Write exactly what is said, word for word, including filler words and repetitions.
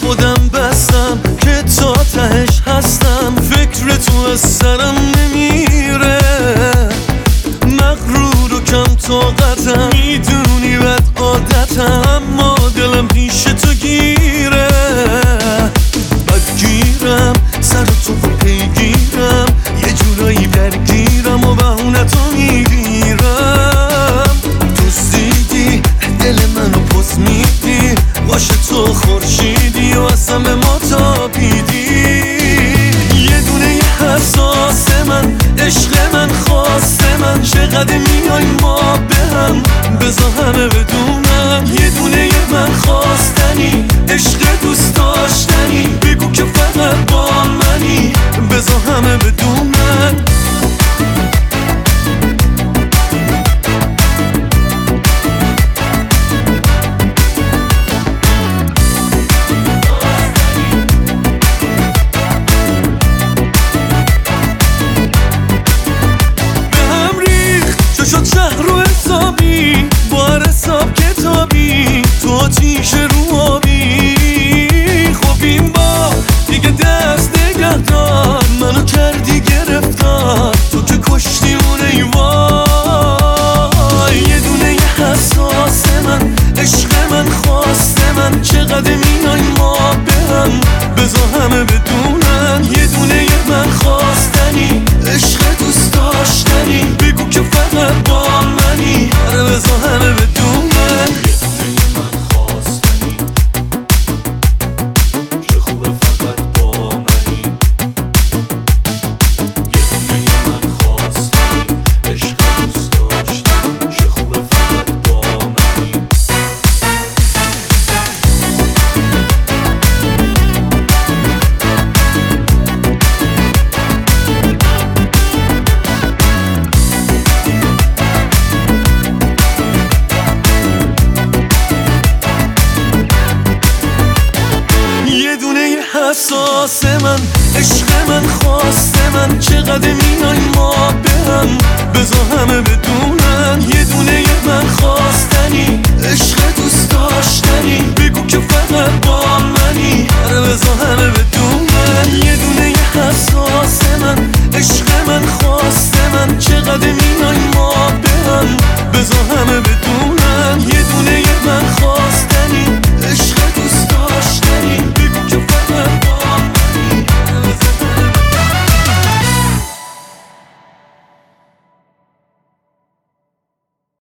خودم بستم که تا تهش هستم، فکر تو از سرم نمیره، مغرور و کم طاقتم، میدونی بد عادتم، اما دلم پیش تو گیره، بدگیرم سر تو و پیگیرم، یه جورایی درگیرم و بهونه تو میگیرم، دوستیدی دل منو پس میدی، باشه تو خورشیدی و اصلا به ما تابیدی، یه دونه یه حساس من، عشق من، خواست من، چقدر میای ما به هم، بذار همه بدونم، یه دونه یه من خواستنی، عشق دوست داشتنی، بگو که فقط با منی، بذار همه بدونم. شد شهر رو حسابی، بار حساب کتابی، تو آتیش رو آبی، خب این با دیگه دست نگه دار، منو کردی گرفتار، تو که کشتی اون ایوای، یه دونه یه حساس من، عشق من، خواست من، چقدر میای ما به هم، بذار همه بدونن، یه دونه یه من خواستنی، عشق دوست داشتنی، بگو که فقط با منی، آره بذار همه بدونن. حساس من، عشق من، خواست من، چقدر میای ما به هم، بذار همه بدونن، یه دونه یه من خواستنی، عشق دوست داشتنی، بگو که فقط با منی، آره بذار همه بدونن، یه دونه یه حساس من، عشق من، خواست من، چقدر میای ما به هم، بذار همه بدونن، یه دونه یه من